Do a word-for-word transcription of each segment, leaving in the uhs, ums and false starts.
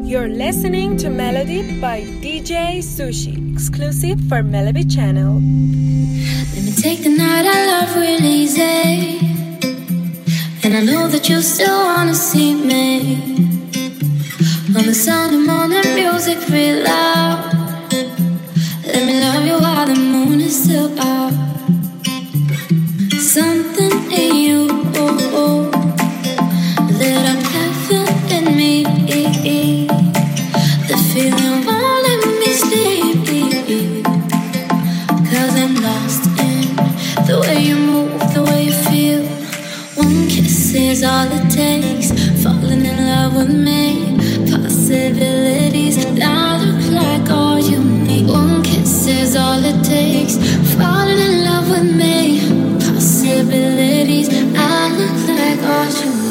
You're listening to Melody by D J Sushi, exclusive for Melody Channel. Let me take the night I love real easy, and I know that you still wanna see me. On the sound of morning music real loud. Let me love you while the moon is still out. Something in you oh, oh, that I'm having in me. The feeling won't let me sleep, 'cause I'm lost in the way you move, the way you feel. One kiss is all it takes. Falling in love with me. Possibilities now look like all you need. One kiss is all it takes. Falling in love with me. Possibilities I look like all you need.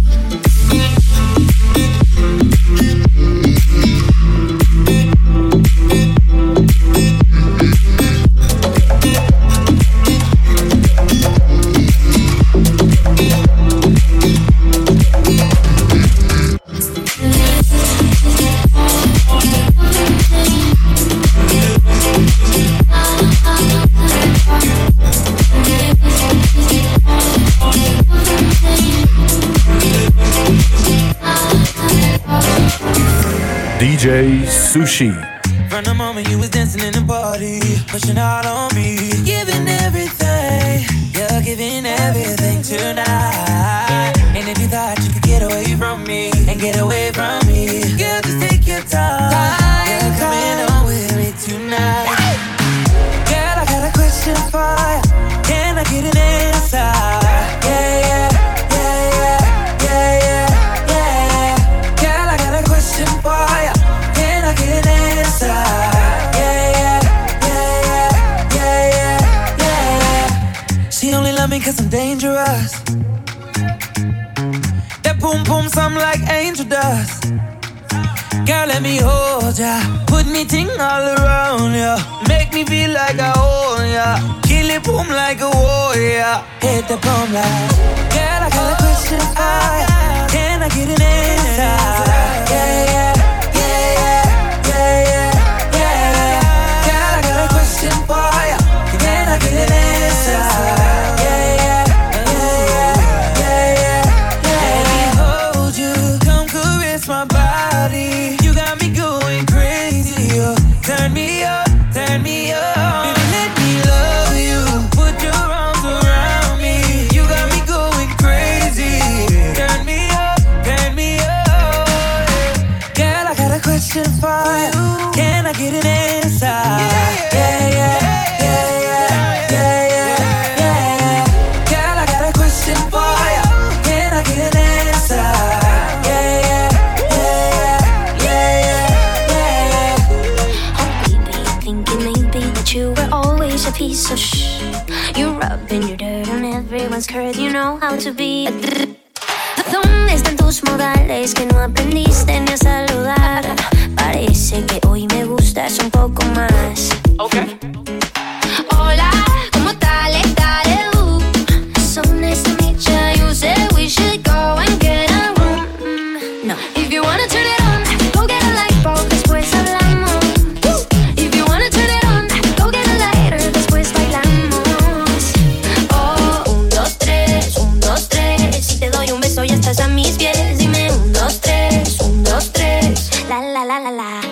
D J Sushi. From the moment you was dancing in the party, pushing out on me, giving everything, you're giving everything tonight. And if you thought you could get away from me and get away from me, girl, just take your time. You're coming on with me tonight. Girl, I got a question for you. Can I get an answer? Yeah, yeah, yeah, yeah, yeah, yeah, yeah. Girl, I got a question for you. Can I get an answer? Yeah, yeah, yeah, yeah, yeah, yeah, yeah. She only love me 'cause I'm dangerous. That boom boom sound like angel dust. Girl, let me hold ya. Put me ting all around ya. Make me feel like I own ya. Kill it boom like a warrior. Hit the boom like. Girl, I got a question for ya. Can I get an answer? Yeah, yeah, yeah, yeah, yeah, yeah, yeah. Girl, I got a question for ya. Can I get an answer? Yeah, yeah, yeah, yeah, yeah, yeah. Let me hold you. Come caress my body. You got me going crazy. Oh. Turn me up, turn me up. Baby, let me love you. Put your arms around me. You got me going crazy. Turn me up, turn me up. Girl, I got a question for you. Can I get an answer? Yeah, yeah, yeah, yeah, yeah, yeah, yeah. Girl, I got a question for you. Can I get an answer? Yeah, yeah, yeah, yeah, yeah, yeah. Oh baby, thinking maybe that you were always a piece of shh. You're rubbing your dirt on everyone's curve. You know how to be a drr. ¿Dónde están tus modales que no aprendiste ni a saludar? Parece que hoy me gustas un poco más. Okay. Hola, ¿cómo tal? Dale, uh. So nice to meet ya. You said we should go and get a room. No. If you wanna turn it on, go get a light bulb, después hablamos. If you wanna turn it on, go get a lighter, después bailamos. Oh, un, dos, tres, un, dos, tres. Si te doy un beso ya estás a mis pies. Dime un, dos, tres, un, dos, tres. La, la, la, la, la.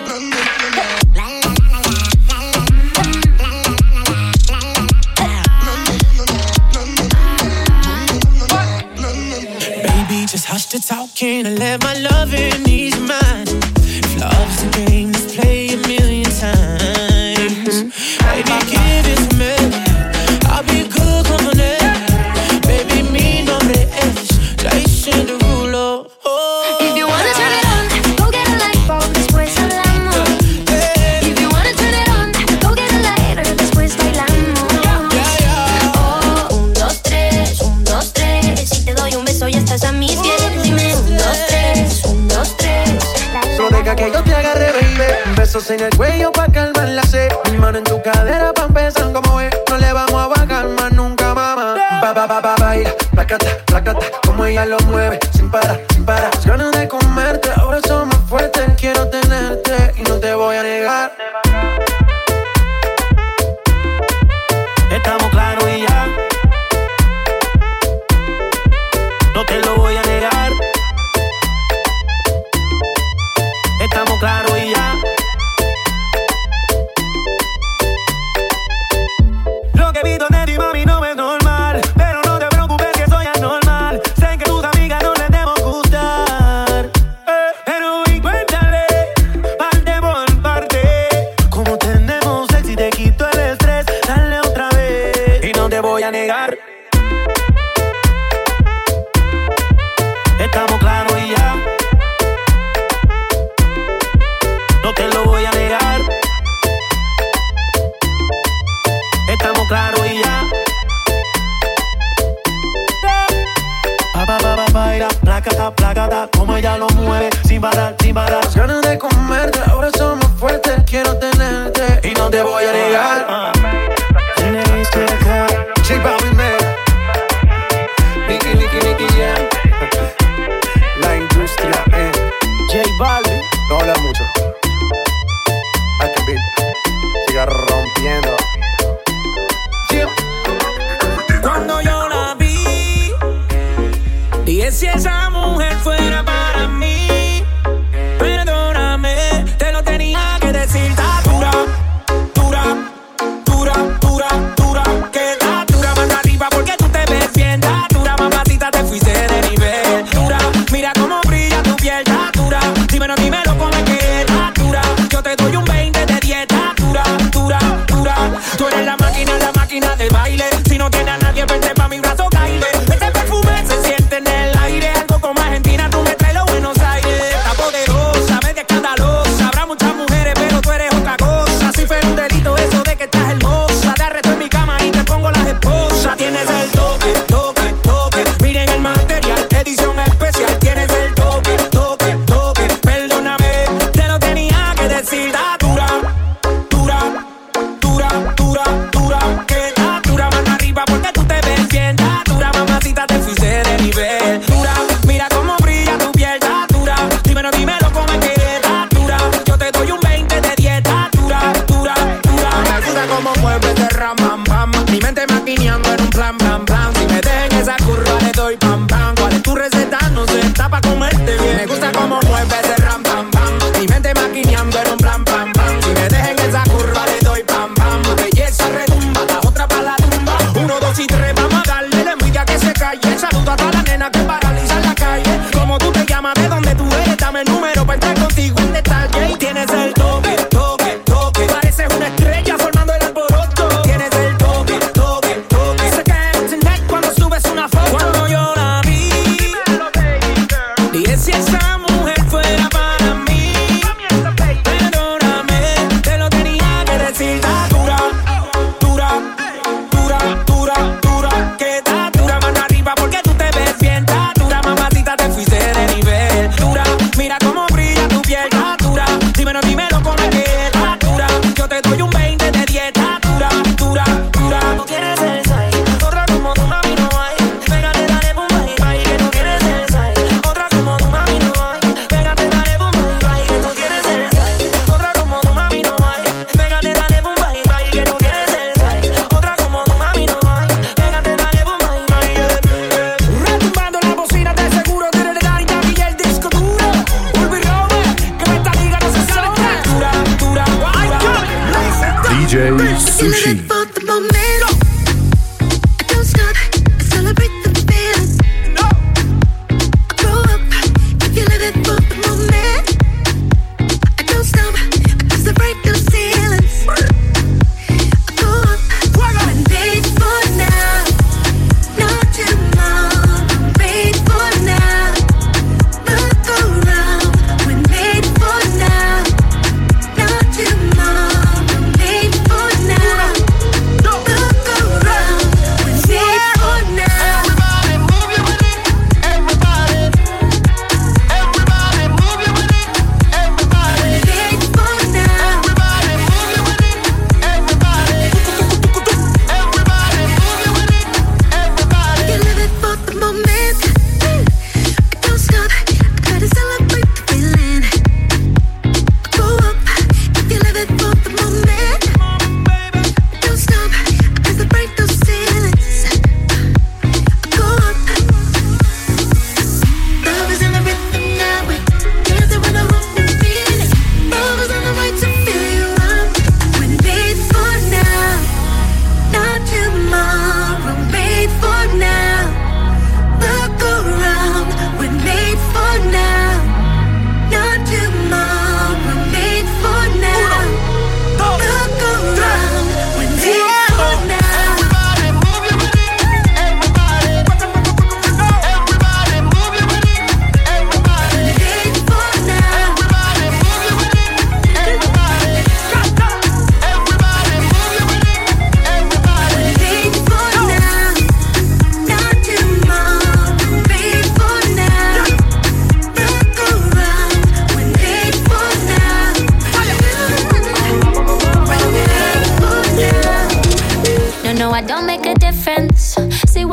Baby, just hush the talking and let my loving ease your mind. If love's a game, let's play a million times. Baby, give it to me. I'll be good company. Baby, mi nombre es Jason Derulo. Oh. If you wanna turn it on, go get a light bulb, después hablamos. If you wanna turn it on, go get a lighter, después bailamos. Oh, un, dos, tres, un, dos, tres. Si te doy un beso ya estás a mis pies. Dime un, dos, tres, un, dos, tres. So deja que yo te agarre, baby. Besos en el cuello pa' calmar la sed. Mi mano en tu cadera pa' empezar como es. No le vamos a bajar más nunca, mamá. Ba, ba, ba, ba, baila, placata, placata. Como ella lo mueve, sin parar, sin parar. Las ganas de comerte, ahora son más fuertes. Quiero sin parar, sin parar. Las ganas de comerte, ahora son más fuertes. Quiero tenerte y no te voy a negar. Tienes que dejar. J Balvin, man. Nicky, Nicky, Nicky, yeah. La industria, eh. J Balvin. No habla mucho. I can beat. Siga rompiendo. Yeah. Cuando yo la vi, dije si esa mujer fuera para mí. Perdóname, te lo tenía que decir. Está dura, dura, dura, dura, dura. Que está dura más arriba porque tú te ves bien. Está dura, mamacita, te fuiste de nivel. Dura, mira cómo brilla tu piel. Está dura, dímelo, dímelo cómo es que está dura. Yo te doy un veinte de dieta. Dura, dura, dura. Tú eres la máquina, la máquina de baile. Si no tienes a nadie, vente pa' mi brazo, caile. Este perfume se siente en el aire. Algo como Argentina, tú me traes los Buenos Aires. Está poderosa, media escandalosa. Habrá muchas mujeres, pero tú eres otra cosa. Si fuera un delito eso de que estás hermosa, te arresto en mi cama y te pongo las esposas. Tienes el toque, toque, toque. Miren el material, edición especial. Tienes el toque, toque, toque. Perdóname, te lo tenía que decir. Está dura, dura, dura, dura, dura. Que está dura más arriba porque tú te ves bien. Está dura, mamacita, te fuiste de nivel. Dura, mira cómo brilla tu piel. Está dura, dímelo, dímelo cómo es que está dura. Yo te doy un veinte de dieta. Dura, dura, dura. Me gusta cómo mueves de ram, bam, bam. Mi mente maquineando en un plan, plan, plan. Si me dejen esa curva le doy pam, pam. ¿Cuál es tu receta? No sé, está pa' comerte bien. Me gusta cómo mueves de ram, bam, bam. Mi mente maquineando en un plan, plan, plan. Si me dejen esa curva le doy pam, pam. Belleza redumba, la otra pa' la tumba. Uno, dos y tres, vamos a darle la envidia que se calle. Saludo a toda la nena que paraliza la calle. Como tú te llamas, de dónde tú eres, dame el número pa' entrar contigo en detalle. Y tienes el toque, toque, toque. Pareces una estrella formando el alboroto. Tienes el toque, toque, toque. Se cae en internet cuando subes una foto. Cuando yo la vi, dije si esa mujer fuera para mí. Perdóname, te lo tenía que decir. Está dura, dura, dura, dura, dura. Que está dura más arriba porque tú te ves bien. Está dura, mamacita, te fuiste de nivel. Dura, mira cómo brilla tu piel. Está dura, dímelo, dímelo cómo es que está dura. Yo te doy un veinte de dieta. Dura, dura, dura. Tú quieres el size, otra como tu mami no hay. Pégate, dale, boom, bye, bye, que tú quieres el size. Otra como tu mami no hay. Pégate, dale, boom, bye, bye, que tú quieres el size. Otra como tu mami no hay. Pégate, dale, boom, bye, bye, que tú quieres el size. Otra como tu mami no hay. Pégate, dale, boom, bye, bye, yeah, yeah. Retumbando la bocina, de seguro tiene el Daddy Yankee y el disco duro. Ulvi Robert, que esta liga no se salga. Dura, dura, dura. D J Sushi. For the moment, I don't stop. I celebrate the feeling. I grow up if you live it for the moment. I don't stop because I break those ceilings. I go up when made for now, not tomorrow. Made for now. Look around when made for now, not tomorrow. Made for now.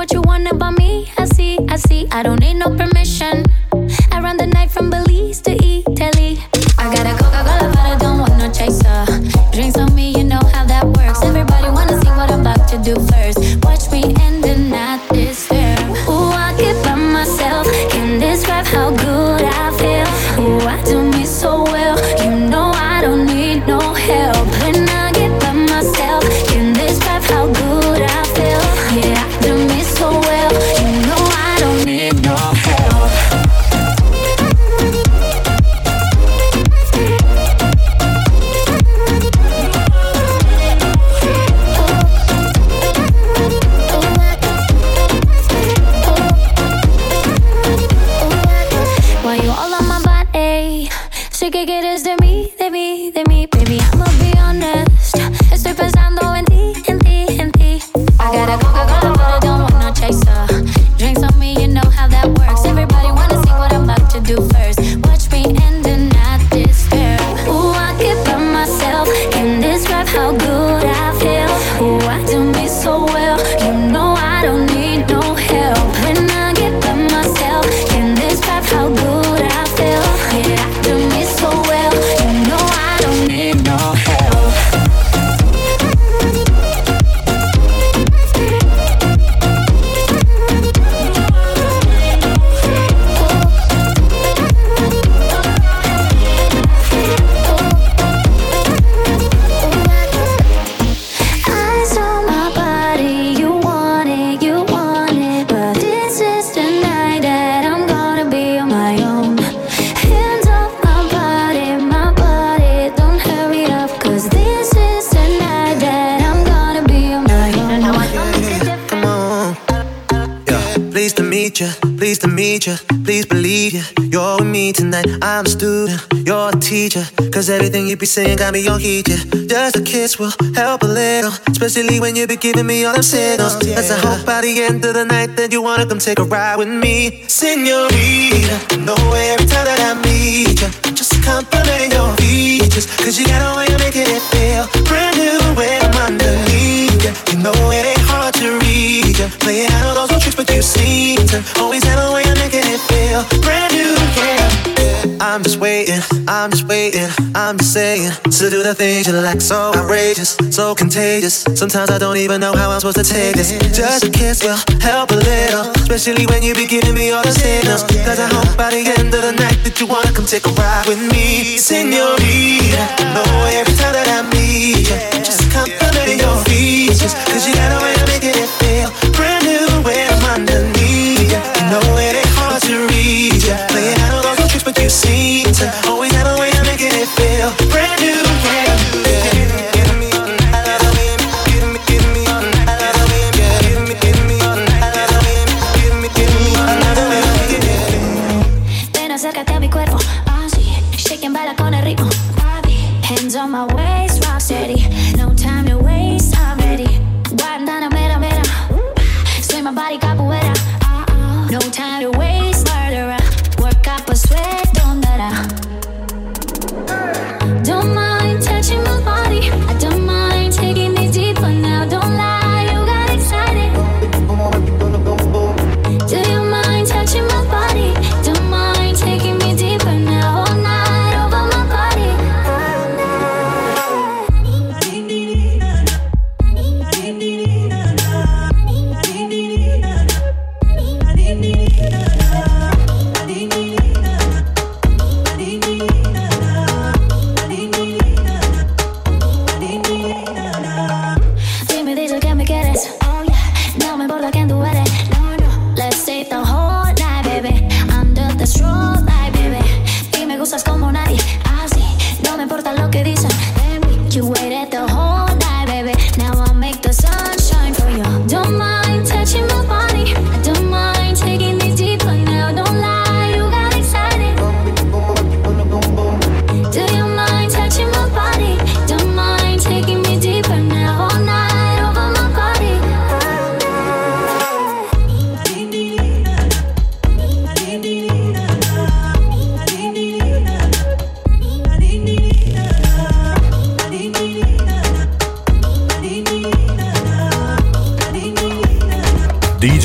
what you want about me. I see, I see, I don't need no permission. I run the night from Belize to Italy. I got a Coca-Cola, but I don't want no chaser. Drinks on me, you know how that works. Everybody wanna see what I'm about to do first. Watch me end the night this fair. Ooh, I get by myself. Can describe how good I feel. Ooh, I do me so well. You know I don't need no help. When I get by myself, can describe how good I feel. Yeah, I do me so well. You know I don't need no help. Why you all on my body? Si que quieres de mí, de mí, de mí, baby, I'ma be honest. Estoy pensando en ti, en ti, en ti. I got a Coca-Cola, but I don't want no chaser. Drinks on me, you know how that works. Everybody wanna see what I'm about to do first. Watch me end the night this fair. Ooh, I get by myself. Can describe how good I feel. Ooh, I do me so well. You know I don't need no help. When I get by myself, can describe how good I feel. Yeah, I do me so well. You know I don't need no help. Eyes on my body, you want it, you want it. But this is the night that I'm gonna be on my own. Hands off my body, my body, don't hurry up. Cause this is the night that I'm gonna be on my own. Come on. Yeah. Pleased to meet you, pleased to meet you. Please believe you, you're with me tonight. I'm a student, you're a teacher. Cause everything you be saying got me on heat, yeah. Just a kiss will help a little, especially when you be giving me all them signals. As I hope by the end of the night that you wanna come take a ride with me. Señorita, know every time that I meet you, just compliment your features. Cause you got a way of making it feel brand new when I'm underneath you. You know it ain't hard to read you, playing out all those tricks but you seem to always have a way of making it feel brand new, yeah. I'm just waiting, I'm just waiting, I'm just saying. So do the things you like, so outrageous, so contagious. Sometimes I don't even know how I'm supposed to take this. Just a kiss will help a little, especially when you be giving me all the signals. Cause I hope by the end of the night that you wanna come take a ride with me. Señorita, know every time that I meet you, just compliment your features. Cause you got a way of making it feel brand new when I'm underneath you. You know it ain't hard to read you, playing out all those tricks but you seem to always have a way of making it feel brand new, yeah. Ven, acércate a mi cuerpo, ah sí, shake and baila con el ritmo, hands on my waist, rock steady, no time to waste, I'm ready. Guardana, mera, mera, soy my body capoeira, no time to waste, murderer, work up a sweat, don't let her. Don't mind touching my body, I don't mind taking me deeper now, don't lie, you got excited. Do you mind touching my body? Don't mind taking me deeper now, all night over my body.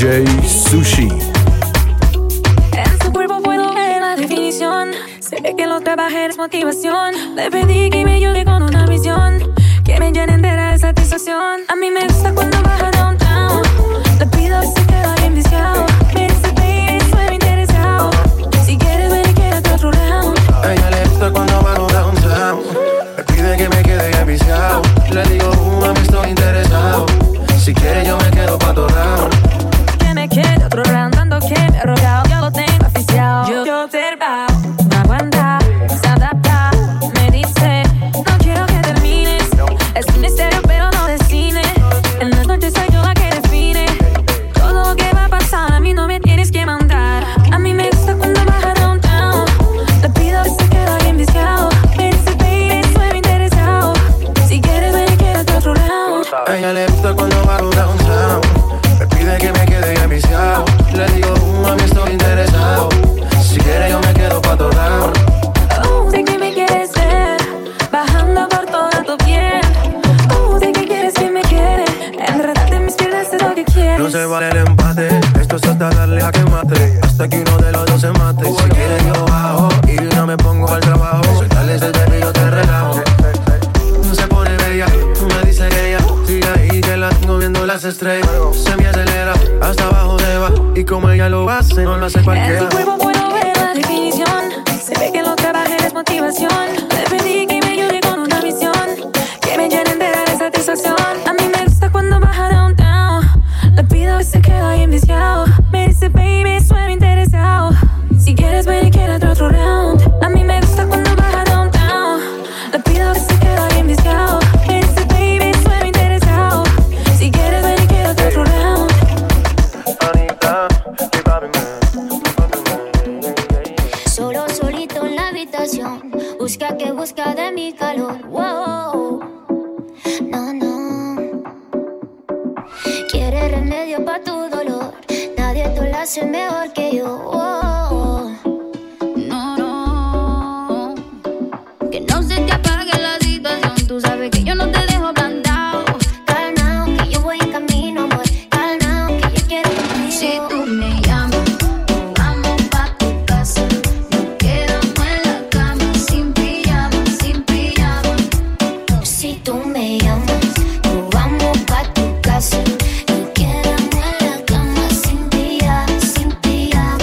D J Sushi. En su cuerpo puedo ver la definición. Se ve que lo trabajé es motivación. Le pedí que me ayude con una visión que me llene entera de satisfacción. A mí me gusta cuando baja downtown. Le pido si queda bien viciado. Me dice baby, estoy interesado. Si quieres ven y quédate otro round. A ella le gusta cuando bajo downtown. Me pide que me quede bien viciado. Le digo, uh, mami, estoy interesado. Si quiere yo me quedo pa' tu round. Que me quede otro round, dando que me he rogado. Yo lo tengo oficial. Yo te observo, no aguanta, se adapta. Me dice, no quiero que termines. Es un misterio pero no de cine. En las noches soy yo la que define todo lo que va a pasar. A mí no me tienes que mandar. A mí me gusta cuando baja downtown. Le pido que se quede bien viciado. Me dice baby, estoy interesado. Si quieres ven y quédate otro round. A ella le gusta cuando bajo downtown. Me pide que me quede bien viciado. Le digo, uh, mami, estoy interesado. Si quiere yo me quedo pa' tu round. Oh, de que me quieres ver bajando por toda tu piel. Oh, de que quieres que me quede enredarte en mis piernas es lo que quieres. No se vale el empate. Esto es hasta darle a que mate. Hasta que uno de los dos se mate. Si quieres yo bajo y no me pongo al trabajo. Suéltale ese baby, yo te relajo. No se pone bella, me dice que ella sigue ahí que la tengo viendo las estrellas. Se me acelera, hasta abajo se va. Y como ella lo hace, no lo hace cualquiera. En tu cuerpo puedo ver la definición. Se ve que lo trabajé es motivación. Le pedí que me ayude con una misión que me llene entera de satisfacción. A mí me gusta cuando baja downtown. Le pido que se quede bien viciado. Me dice baby, estoy interesado. Si quieres ven y quédate otro round. A mí me gusta cuando baja downtown. Le pido que se quede bien viciado. Me dice baby, estoy interesado. Si quieres ven y quédate otro round. Anita, mi papi Solo solito en la habitación. Busca que busca de mi calor. Wow. No, no. Quiere remedio pa' tu dolor. Nadie te lo hace mejor que yo. Wow. No, no. Que no se te apague la situación. Tú sabes que yo no te dejo plantado. Calmao, que yo voy en camino, amor. Calmao, que yo quiero contigo. Si tú me llamas, vamos pa' tu casa. Nos quedamos en la cama, sin pijama, sin pijama. Si tú me llamas, nos vamos pa' tu casa. Nos quedamos en la cama, sin pijama, sin pijama.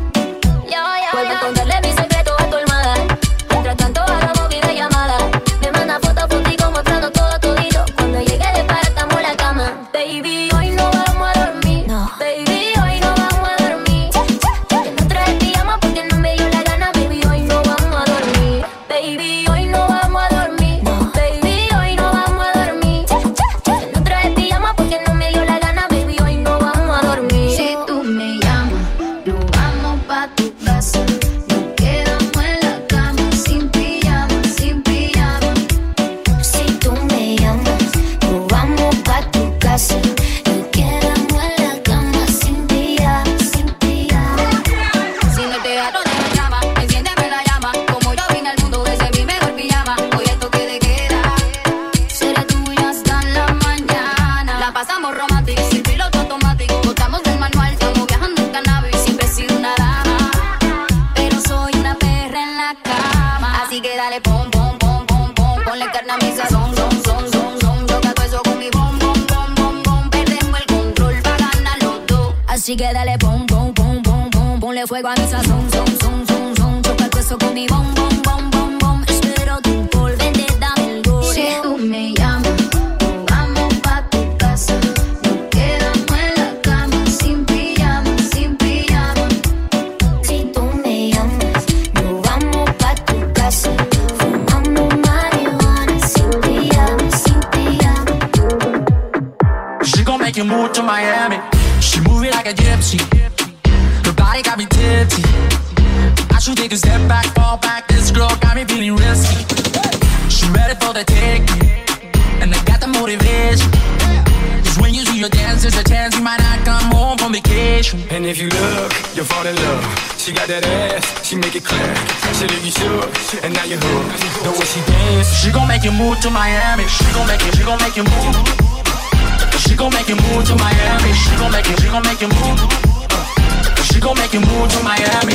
Yo, yo, vuelvo a contarle mi secreto a tu almohada. Mientras tanto hagamos videollamada. Me manda foto, foto y como mostrando todo todito. Cuando llegue de para estamos en la cama. Baby, hoy no vamos a dormir. No. Baby, hoy no vamos a dormir. Que no traes pijama porque no me dio la gana. Baby, hoy no vamos a dormir. Baby, hoy no vamos a dormir. No. Baby, hoy no vamos a dormir. Que no traes pijama porque no me dio la gana. Baby, hoy no vamos a dormir. Si tú me llamas, nos vamos pa' tu casa. Nos quedamos en la cama, sin pijama, sin pijama. Si tú me llamas, nos vamos pa' tu casa. Nos quedamos en la cama, sin pijama, sin pijama. Si no te ato, no me llama, enciéndeme la llama. Como yo vine al mundo, ese es mi mejor pijama. Hoy el toque de queda será tuya hasta la mañana. La pasamos romántico, sin piloto automático. Botamos del manual, estamos viajando en cannabis. Siempre he sido una dama, pero soy una perra en la cama. Así que dale pom, pom, pom, pom, pom. Ponle carne a mi sazón, son, son, son, son. Choca todo eso con mi bom, bom, bom, bom, bom. Perdemos el control pa' ganar los dos. Así que dale pom, pom, pom, pom, pom. Ponle fuego a mi sazón, son, son, son, son. Choca todo eso con mi bom, bom, bom, bom, bom. Espero tu por vente, dame el gol. Si tú me llamas, nos vamos pa' tu casa. Nos quedamos en la cama, sin pijama, sin pijama. Si tú me llamas, nos vamos pa' tu casa. Fumamos marihuana, sin pijama, sin pijama. She gon' make you move to Miami. She move it like a gypsy. Her body got me tipsy. I should take a step back, fall back. This girl got me feeling risky. She ready for the taking, and I got the motivation. Cause when you see your dance, there's a chance you might not come home from vacation. And if you look, you'll fall in love. She got that ass, she make it clap. She leave you shook, and now you're hooked. The way she dance, She gon' make you move to Miami. She gon' make you, she gon' make you move. She gon' make you move to Miami. She gon' make you, she gon' make you move. Uh, she gon' make you move to Miami.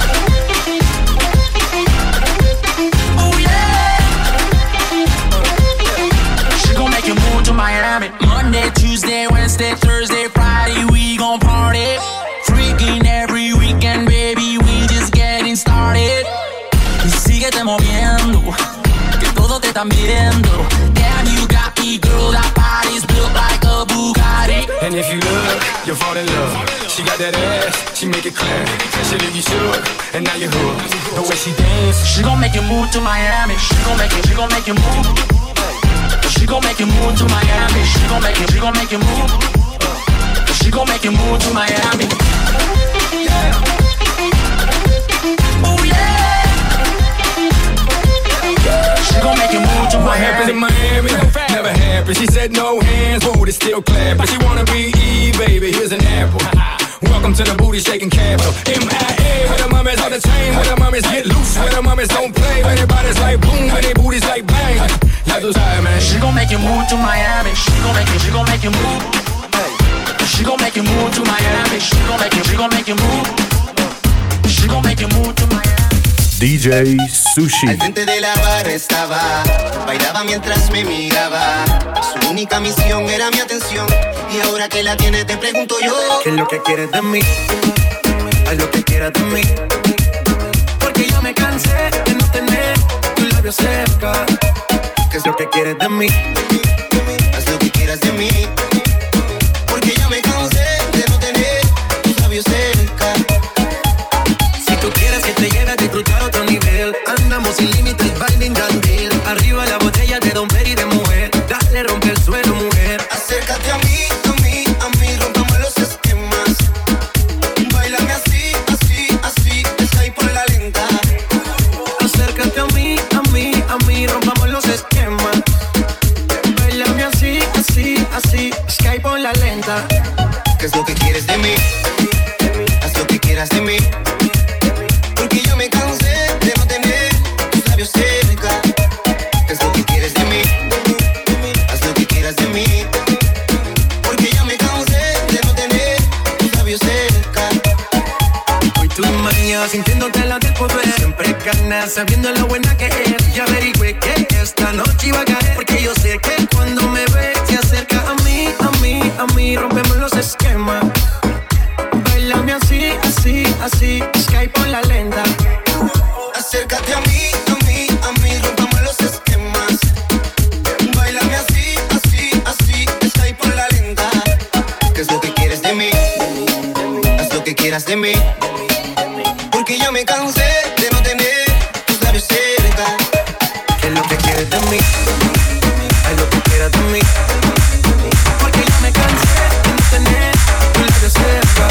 Oh yeah. She gon' make you move to Miami. Monday, Tuesday, Wednesday, Thursday, Friday, we gon' party. Freaking every weekend, baby, we just getting started. Y síguete moviendo, que todos te están viendo. Damn, you got me, girl, that body's built like a Bugatti. And if you look, you'll fall in love. She got that ass, she make it clear. She leave you shook, and now you're hooked. The way she dance, she gon' make you move to Miami. She gon' make you, she gon' make you move. She gon' make you move to Miami. She gon' make you, she gon' make you move. She gon' make you move to Miami. Yeah. Oh yeah. She gon' make you move to what happened in Miami? Never happened. She said no hands, but it's still clapping. She wanna be E, baby. Here's an apple. Welcome to the booty shaking capital. M I A, where the mummies on the chain, where the mummies get loose, where the mummies don't play, where their bodies like boom, where their booties like bang. Ya tú sabes, man. She gon' make you move to Miami. She gon' make you, she gon' make you move. She gon' make you move to Miami. She gon' make you, she gon' make you move. She gon' make you move to Miami. D J Sushi. Al frente de la barra estaba, bailaba mientras me miraba. Su única misión era mi atención. Y ahora que la tiene te pregunto yo, ¿qué es lo que quieres de mí? Haz lo que quieras de mí. Porque yo me cansé de no tener tus labios cerca. ¿Qué es lo que quieres de mí? Haz lo que quieras de mí. Porque yo me cansé de no tener tus labios cerca. Si tú quieres que te lleve a disfrutar otro nivel, andamos sin límites, binding Yandel. Arriba la botella de Don Perry de mujer. Dale, rompe el suelo, mujer. Acércate a mí, a mí, a mí, rompamos los esquemas. Báilame así, así, así, está ahí por la lenta. Acércate a mí, a mí, a mí, rompamos los esquemas. Báilame así, así, así, sky por la lenta. ¿Qué es lo que quieres de mí? Haz lo que quieras de mí. Porque yo me cansé de no tener tus labios cerca. ¿Qué es lo que quieres de mí? Haz lo que quieras de mí. Porque yo me cansé de no tener tus labios cerca. Hoy tu manía sintiéndote la del poder. Siempre ganas sabiendo lo buena que es. Ya averigüé que esta noche iba a caer. Porque yo sé que cuando me ve se acerca a mí, a mí, a mí. Rompemos los esquemas. Bailame así, así, así, sky por la lenta. Acércate a mí, a mí, a mí, rompamos los esquemas. Bailame así, así, así, está ahí por la lenta. ¿Qué es lo que quieres de mí? Haz lo que quieras de mí. Porque yo me cansé de no tener tus labios cerca. ¿Qué es lo que quieres de mí? Haz lo que quieras de mí. Porque yo me cansé de no tener tus labios cerca.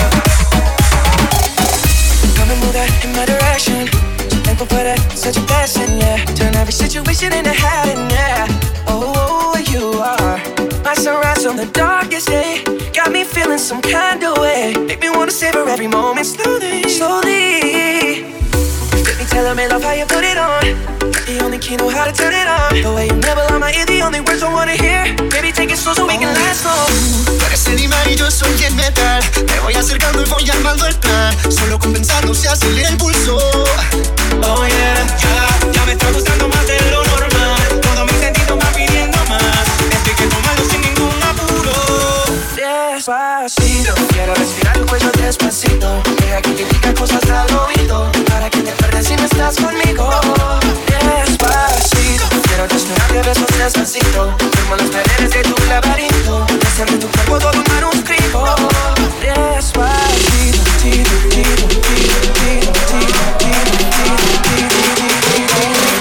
Come and move that in my direction. So thankful for that, such a blessing, yeah. Turn every situation into heaven, yeah. Oh, you are my sunrise on the darkest day. Got me feeling some kind of way. Make me wanna savor every moment slowly, slowly. Let me tell me love how you put it on. The only key know how to turn it on. The way you nibble on my ear, the only words I wanna hear. Baby, take it slow so we can last long. Tú eres el imán y yo soy el metal. Me voy acercando y voy armando el plan. Solo con pensarlo se acelera el pulso. Oh yeah, ya, ya me está gustando más de lo normal. Todo mi sentido va pidiendo más. Estoy que tomarlo sin ningún apuro. Despacito, quiero respirar el cuello despacito. Deja que te diga cosas al oído. Para que te pierdas si no estás conmigo. Despacito, quiero desnudarte a besos despacito. Firmo las paredes de tu laberinto. Hacer de tu cuerpo todo un manuscrito. Despacito, tiro, tiro, tiro, tiro, tiro, tiro, tiro, tiro.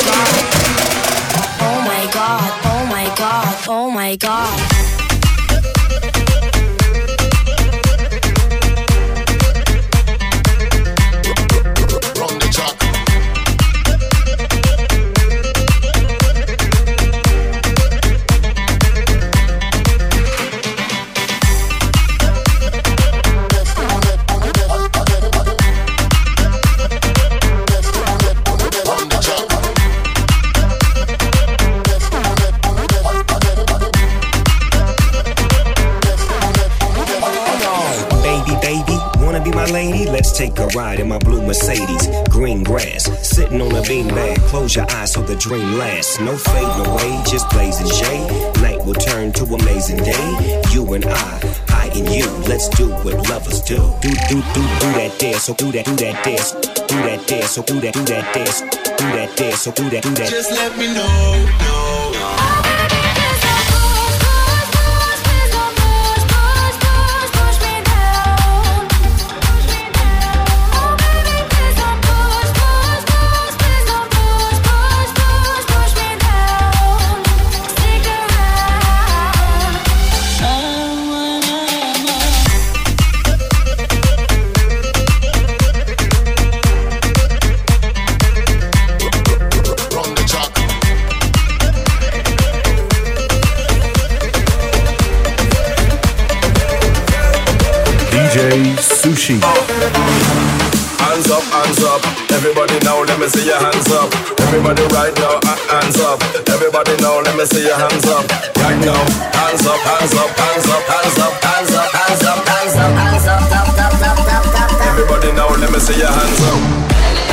Oh my God, oh my God, oh my God. Let's take a ride in my blue Mercedes. Green grass, sitting on a beanbag. Close your eyes so the dream lasts. No fading away, just blazing shade. Night will turn to amazing day. You and I, I and you. Let's do what lovers do. Do, do, do, do that dance. So do that, do that dance. Do that dance. So do that, do that dance. Do that dance. So do that, do that. Just let me know, know. Sushi. Hands up, hands up. Everybody now, let me see your hands up. Everybody right now, hands up. Everybody now, let me see your hands up. Right now, hands up, hands up, hands up, hands up, hands up, hands up, hands up, hands up, tap, tap, tap, tap, tap, tap. Everybody now, let me see your hands up.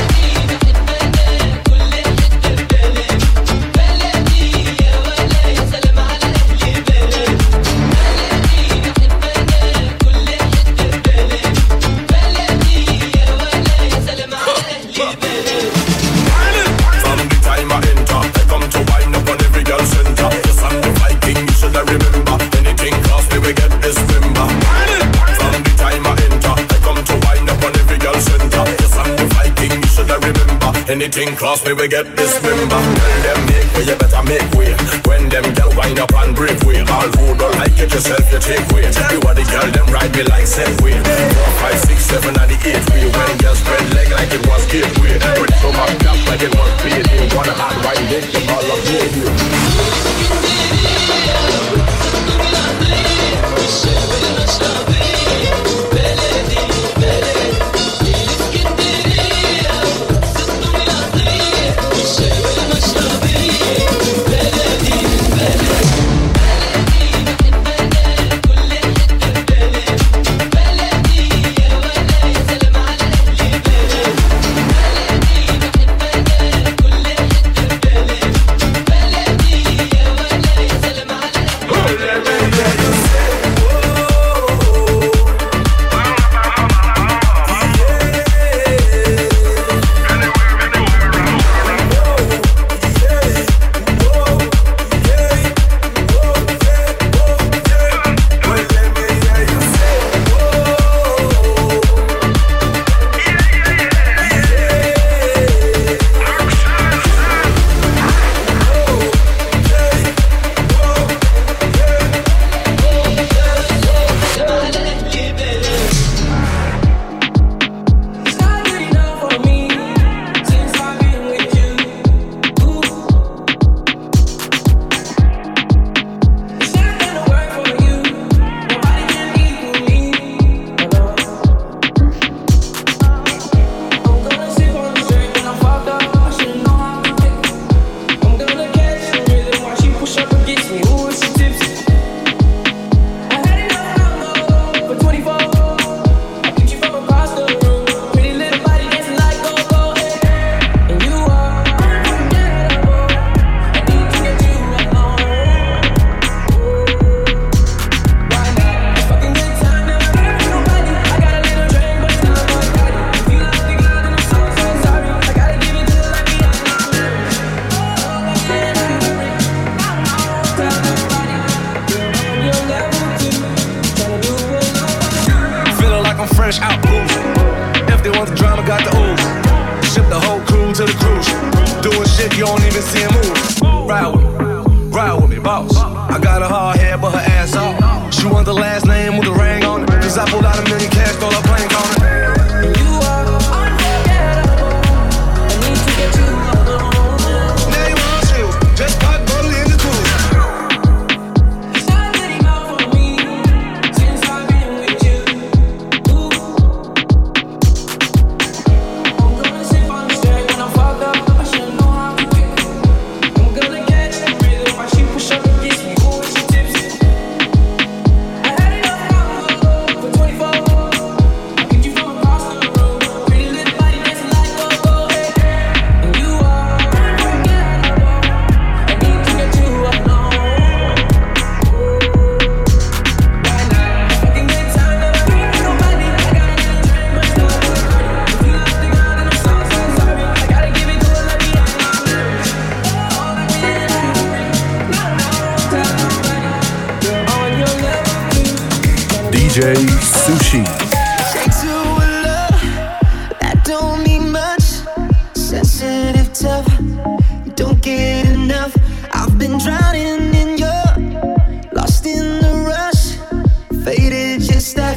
Anything cross me, we get this member. Tell them make way, you better make way. When them girl wind up and break way. All who don't like it yourself, you take way. You are the girl, them ride me like Segway. Four, five, six, seven, and the eight way. When girls spread leg like it was gateway. Put so much gap like it was paid. They wanna hard ride it, they all of you. J Sushi. Straight to a love that don't mean much. Sensitive, tough, you don't get enough. I've been drowning in your, lost in the rush, faded, you're stuck.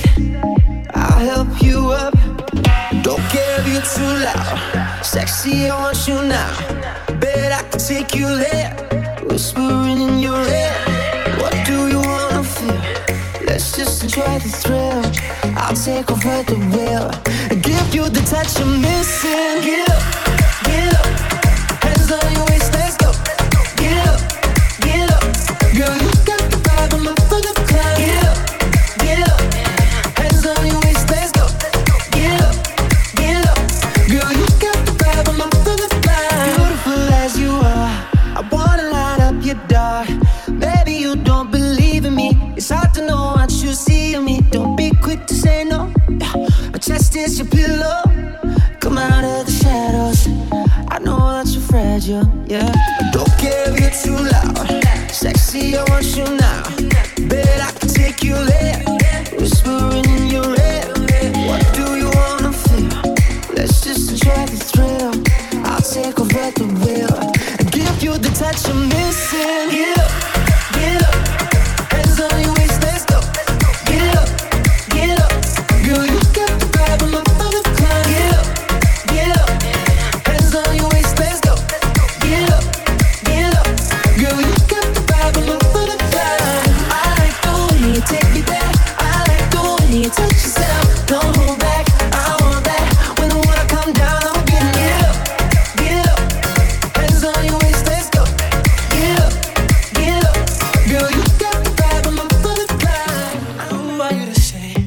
I'll help you up. Don't care if you're too loud. Sexy, I want you now. Bet I can take you there. Whispering in your ear. What do you wanna feel? Let's just enjoy the thrill. I'll take over the wheel. Give you the touch you're missing. Get up, get up. Hands on your waist, let's go. Get up, get up. Girl, you got the vibe, I'm up for the climb. Get up, get up. Hands on your waist, let's go. Get up, get up. Girl, you got the vibe, I'm up for the climb. Beautiful as you are, I wanna light up your dark. Maybe you don't believe in me. It's hard to know what you see in me. Don't be quick to say no. My chest is your pillow. Come out of the shadows. I know that you're fragile, yeah. I don't care if you're too loud. Sexy, I want you now. Bet I can take you there. Whispering in your ear. What do you wanna feel? Let's just enjoy the thrill. I'll take over the wheel and give you the touch you're missing. Get up, get up. Hands on your waist, let's go. Get up, get up. Girl, you got the vibe, I'm up for the climb. Get up, get up. Hands on your waist, let's go. Get up, get up. Girl, you got the vibe, I'm up for the climb. I like the way you take me there. I like the way you touch yourself. Don't hold back, I want that. When I wanna come down, I'm getting it up, get up. Hands on your waist, let's go. Get up, get up. Girl, you got the vibe, I'm up for the climb. Who are you to say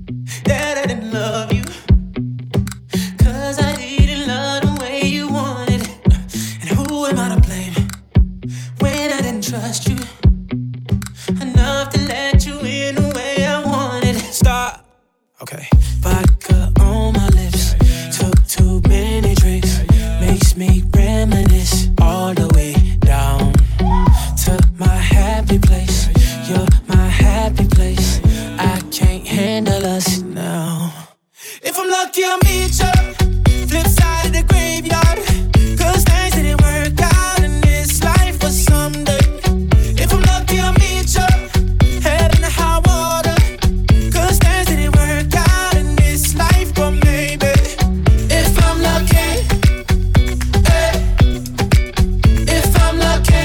that I didn't love you? Cause I didn't love the way you wanted it. And who am I to blame when I didn't trust you enough to let you in the way I wanted it? Stop. Okay. Vodka on my lips. Took too many drinks. Makes me reminisce all the way down to my happy place. You're my happy place. I can't handle us now. If I'm lucky, I'll meet you. Flip side of the graveyard. Cause things didn't work out in this life for someday. If I'm lucky, I'll meet you. Head in the high water. Cause things didn't work out in this life, but maybe if I'm lucky, eh, if I'm lucky,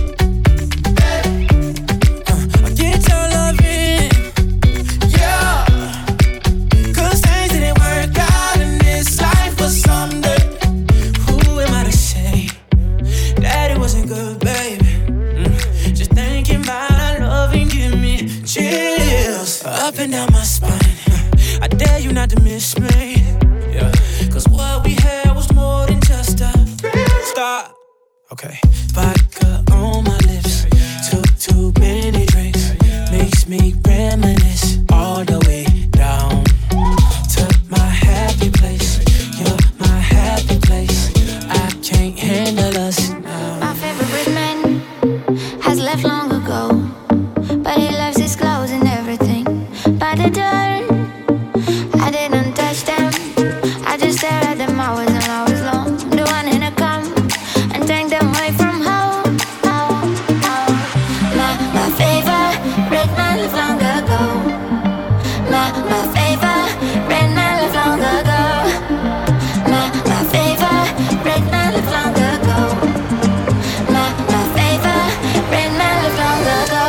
eh, uh, I'll get your loving, yeah. Cause things didn't work out in this life, but someday, who am I to say that it wasn't good, baby? Mm. Just thinking about our loving give me chills up and down my spine. I dare you not to miss me, yeah. Cause what we had was more than just a stop. Okay. Vodka on my lips. Took too many drinks. Makes me reminisce all the way down to my happy place. You're my happy place. I can't handle us now. My favorite man has left long ago, but he left his clothes and everything by the door. I didn't touch them, I just stared at them hours and hours long. The one in a come and take them away from home. Oh, oh. My, my favorite man left long ago. My, my favorite man left long ago. My, my favorite man left long ago. My, my favorite man left long ago.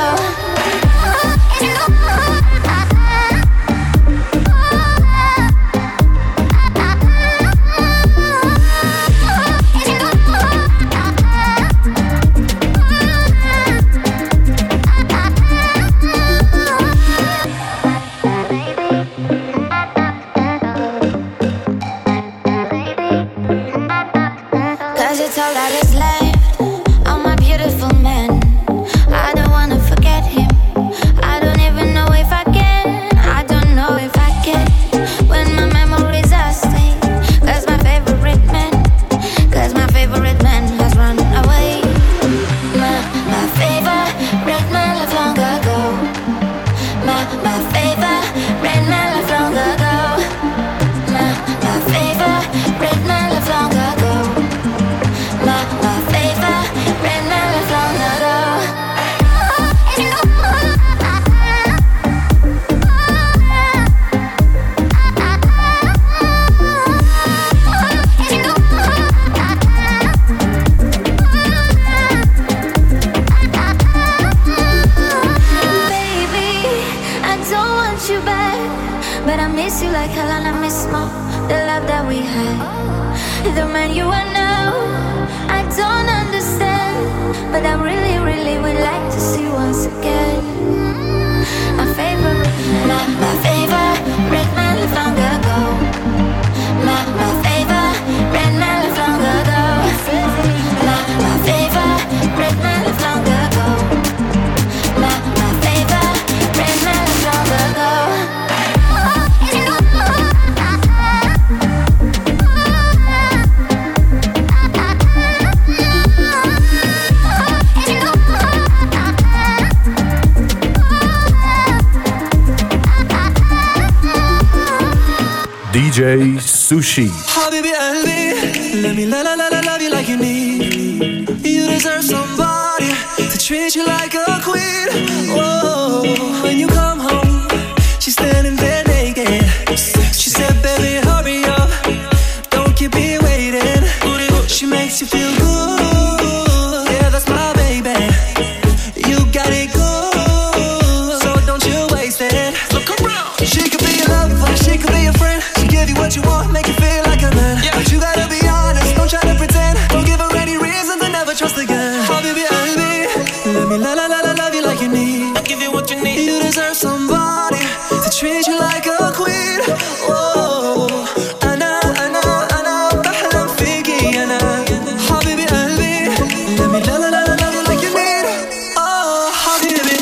Cause it's all that is left. Oh, my beautiful man, I don't wanna forget him. I don't even know if I can. I don't know if I can. When my memories are staying. Cause my favorite man, cause my favorite man has run away. My, my favorite man left long ago. My, my favorite like hell and I miss more the love that we had. The man you are now, I don't understand, but I really, really would like to see once again. My favorite, my, my favorite red man left long ago. My, my favorite red man left long ago. My, my favorite red man left long ago. My, my favorite red man left long ago. D J Sushi. Habibi Albi, let me la la la la love you like you need. You deserve somebody to treat you like a queen. Whoa, when you come home, she's standing there naked. She said, baby, hurry up, don't keep me waiting. She makes you feel good, yeah, that's my baby. You got it good, so don't you waste it. Look around, she could be your lover, she could be your friend. Give you what you want, make you feel like a man. Yeah. But you gotta be honest, don't try to pretend. Don't give her any reason to never trust again. Oh, baby, I'll be. Let me la la la la love you like you need. I'll give you what you need. You deserve somebody to treat you like a queen. Oh, Anna, Anna, Anna, bahlam fiki, Anna. Oh, baby, I'll be. Let me la la la la love you like you need. Oh, habibi.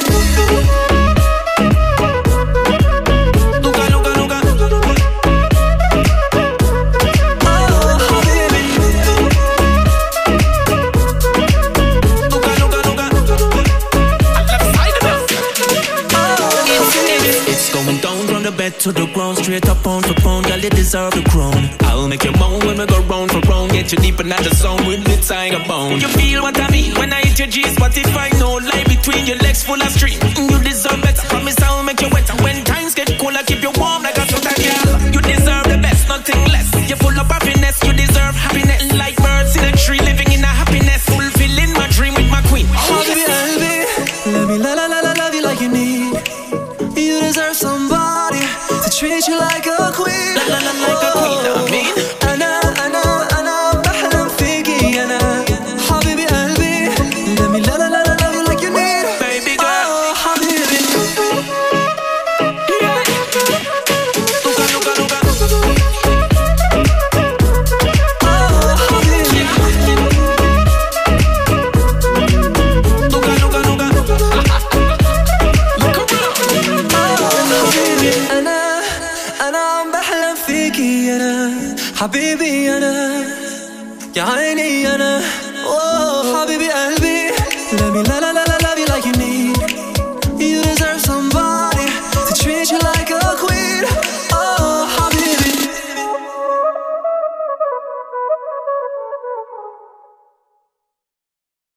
To the ground, straight up on the pound, girl, you deserve the crown. I'll make you moan when we go round for round. Get you deep in the zone with the tiger bone. You feel what I mean when I hit your G spot. If I know lie between your legs full of stream, you deserve better. Promise I'll make you wetter. When times get cool, I keep you warm like a sweater, girl. You deserve the best, nothing less. You're full of happiness, you deserve happiness. Like birds in a tree, living in a happiness, fulfilling my dream with my queen. Oh, baby, I'll be. Let me la la la la love you like you need. You deserve somebody to treat you like a queen. La la la like a queen, I mean. Anna, Anna, Anna, bahlam fiki, Anna. Habibi Albi, let me la la la la love you like you need. Baby girl, oh, Habibi. Yeah. Luka, Luka, Luka. Oh, Habibi. Luka, Luka, Luka. أنا أنا عم بحلم فيكي أنا حبيبي أنا يا عيني أنا.